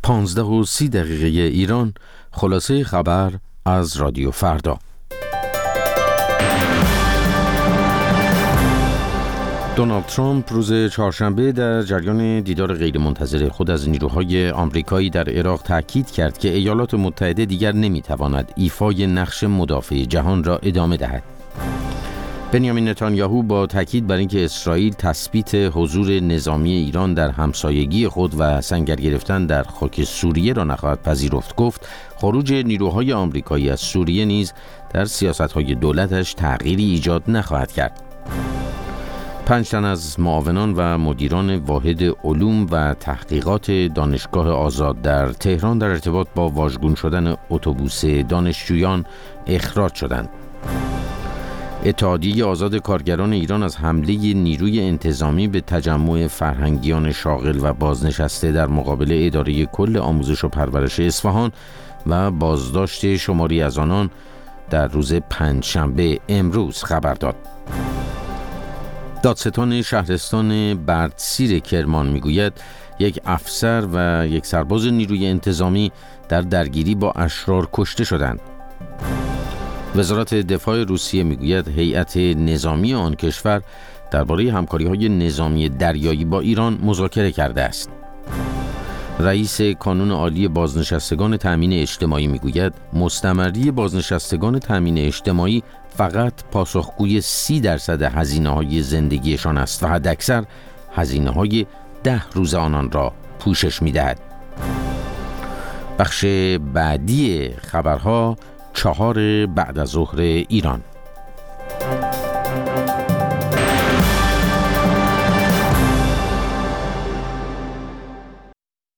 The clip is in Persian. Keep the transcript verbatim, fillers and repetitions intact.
پانزده و سی دقیقه ایران. خلاصه خبر از رادیو فردا. دونالد ترامپ روز چهارشنبه در جریان دیدار غیرمنتظره خود از نیروهای آمریکایی در عراق تاکید کرد که ایالات متحده دیگر نمیتواند ایفای نقش مدافع جهان را ادامه دهد. بنیامین نتانیاهو با تاکید بر اینکه اسرائیل تثبیت حضور نظامی ایران در همسایگی خود و سنگر گرفتن در خاک سوریه را نخواهد پذیرفت، گفت خروج نیروهای آمریکایی از سوریه نیز در سیاست‌های دولتش تغییری ایجاد نخواهد کرد. پنج تن از معاونان و مدیران واحد علوم و تحقیقات دانشگاه آزاد در تهران در ارتباط با واژگون شدن اتوبوس دانشجویان اخراج شدند. اتحادیه آزاد کارگران ایران از حمله نیروی انتظامی به تجمع فرهنگیان شاغل و بازنشسته در مقابل اداره کل آموزش و پرورش اصفهان و بازداشت شماری از آنان در روز پنجشنبه امروز خبر داد. دادستان شهرستان بردسیر کرمان میگوید یک افسر و یک سرباز نیروی انتظامی در درگیری با اشرار کشته شدند. وزارت دفاع روسیه میگوید هیئت نظامی آن کشور درباره همکاری‌های نظامی دریایی با ایران مذاکره کرده است. رئیس کانون عالی بازنشستگان تامین اجتماعی میگوید مستمری بازنشستگان تامین اجتماعی فقط پاسخگوی سی درصد هزینه‌های زندگیشان است و حداکثر هزینه‌های ده روز آنان را پوشش می‌دهد. بخش بعدی خبرها چهار بعد از ظهر ایران.